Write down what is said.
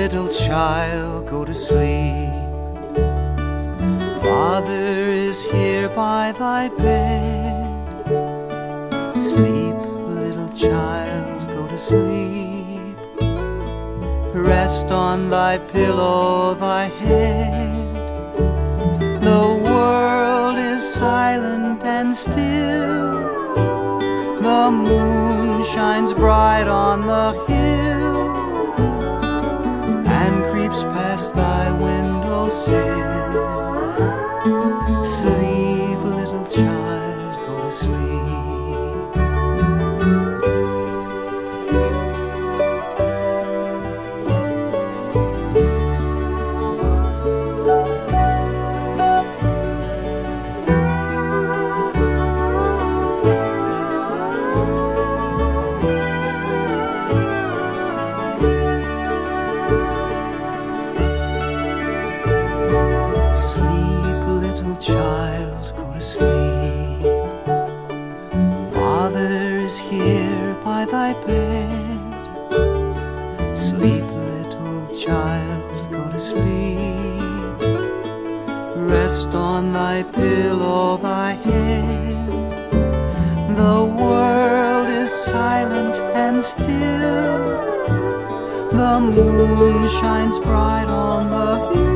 little child, go to sleep. Father is here by thy bed. Sleep, little child, go to sleep. Rest on thy pillow, thy head. The world is silent and still. The moon shines bright on the hill and creeps past thy windowsill. Sleep, little child, go to sleep. Sleep, little child, go to sleep. Father is here by thy bed. Sleep, little child, go to sleep. Rest on thy pillow, thy head. The world is silent and still. The moon shines bright on the hill